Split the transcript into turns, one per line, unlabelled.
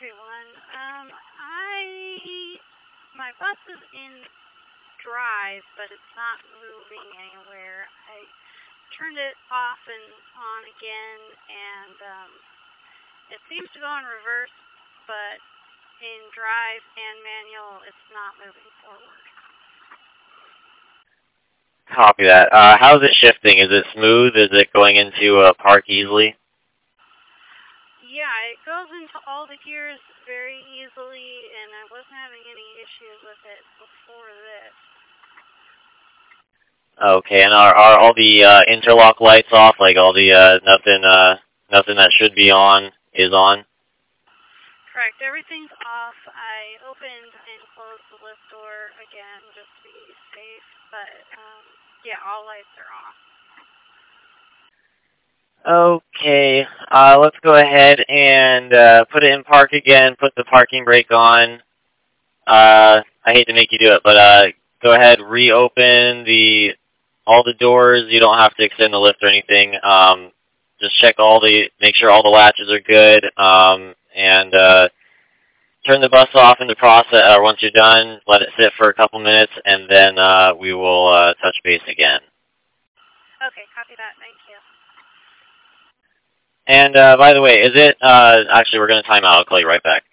everyone. My bus is in drive, but it's not moving anywhere. I turned it off and on again, and it seems to go in reverse, but in drive and manual, it's not moving forward.
Copy that. How's it shifting? Is it smooth? Is it going into park easily?
Yeah, it goes into all the gears very easily, and I wasn't having any issues with it before this.
Okay, and are all the interlock lights off? Like all the nothing that should be on is on?
Correct. Everything's off. I opened and closed the lift door again just to be safe, but yeah, all lights are off.
Okay, let's go ahead and put it in park again, put the parking brake on. I hate to make you do it, but go ahead, reopen all the doors. You don't have to extend the lift or anything. Just check make sure all the latches are good, and turn the bus off in the process. Once you're done, let it sit for a couple minutes, and then we will touch base again.
Okay, copy that. Thank you.
And by the way, is it, actually we're going to time out. I'll call you right back.